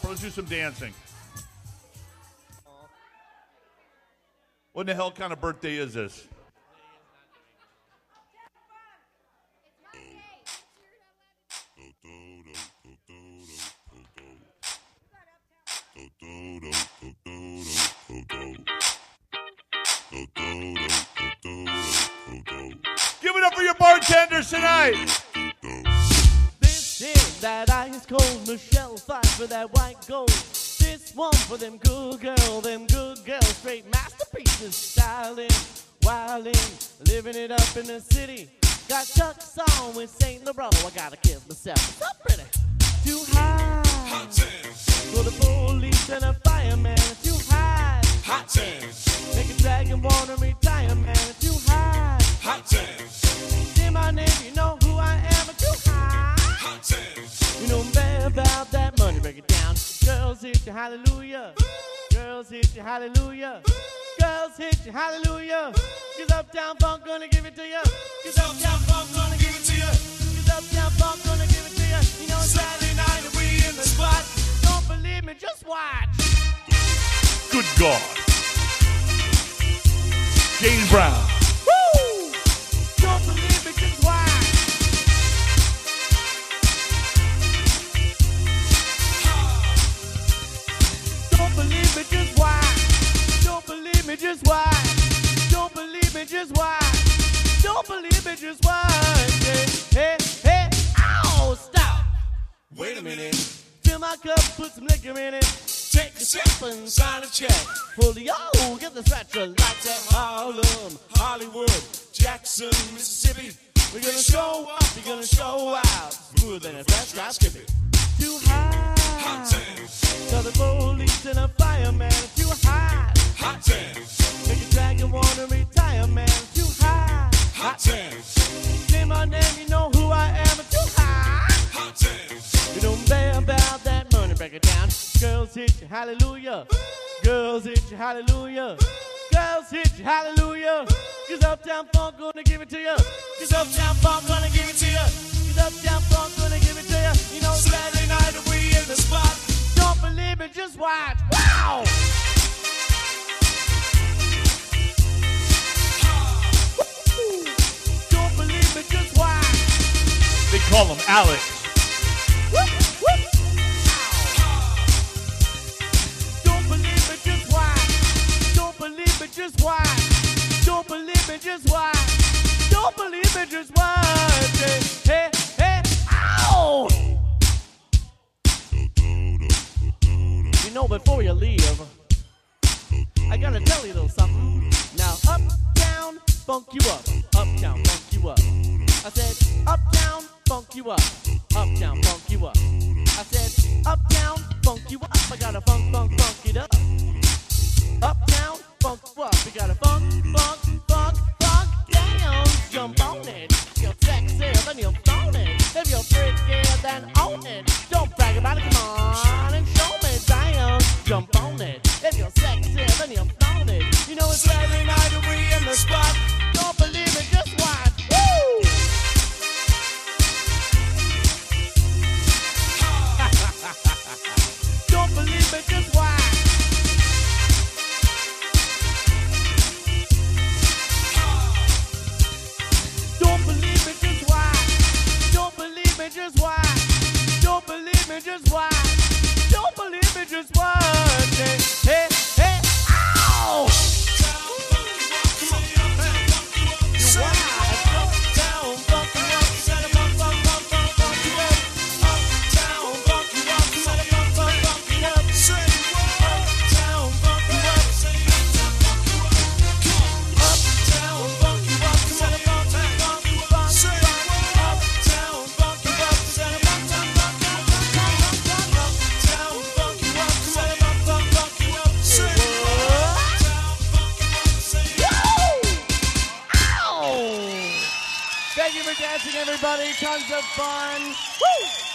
proper. Let's do some dancing. What in the hell kind of birthday is this? Give it up for your bartenders tonight. This is that ice cold Michelle fight for that white gold. This one for them good girls, straight masterpieces, styling, wildin', living it up in the city. Got Chuck's on with St. Laurent. I gotta kiss myself. What's up, pretty? Too high. Hot for the police and a fireman. Too high. Hot make a dragon wanna retire, man. Too high. Hot say my name, you know who I am. Too high. Hot you know bad about that money. Break it down. Girls hit you, hallelujah. Girls hit you, hallelujah. Girls hit you, hallelujah. Cause Uptown Funk gonna give it to you. Cause Uptown Funk gonna give it to you. Cause Uptown Funk gonna give it to you. You know it's Saturday night and we in the spot. Don't believe me, just watch. Good God. James Brown. Woo! Don't believe me, just watch. Don't believe me, just watch. Don't believe me, just watch. Don't believe me, just watch. Don't believe me, just watch. Hey, hey, ow, stop. Wait a minute. Fill my cup, put some liquor in it. Take a sip and sign a check. Julio, get the stretcher lights at Harlem, Hollywood, Jackson, Mississippi. We're gonna show up, you're gonna show out. Smoother than a fresh drop skippy. Too high. Hot tell the police and a fireman. Too high. Hot make a dragon wanna retire, man. Too high. Hot say my name, you know who I am. Too high. Hot you don't bear about that money. Break it down. Girls hit you, hallelujah. Girls hit you, hallelujah. Girls hit you, hallelujah. Cause Uptown Funk gonna give it to you. Cause Uptown Funk gonna give it to you. Cause Uptown Funk gonna give it to you. You know Saturday night and we in the spot. Don't believe me, just watch. Wow! Don't believe me, just watch. They call him Alex. Don't believe me, just watch. Don't believe me, just watch. Don't believe me, just watch. Don't believe me, just watch. Hey, hey, hey, ow! You know, before you leave, I gotta tell you a little something. Now, uptown, funk you up. Uptown, funk you up. I said, uptown, funk you up. Uptown, funk you up. I said, uptown, funk you up. I gotta funk it up. Uptown, funk you up. We gotta funk down. Jump on it. You're sexier than you're phone it. If you're prettier, then own it. Don't brag about it, come on and show me down. Jump on it. If you're sexier than you're phone it. You know it's Saturday night and we in the spot. Don't believe it, just watch. Woo! Don't believe it, just watch. Don't believe it, just watch. Don't believe me, just watch. Don't believe me, just watch. Don't believe me, just watch. Hey, hey, hey, ow! You watch. Uptown, funk you up. Set 'em up, funk you up. Uptown, funk you up. Set 'em up, funk you up. Uptown, funk you up. Uptown, funk you up. Set 'em up, funk you up. Uptown, funk you up. Set 'em up, funk you up. Uptown, funk you up. Set 'em up, funk you up. Ow! Thank you for dancing, everybody. Tons of fun. Woo!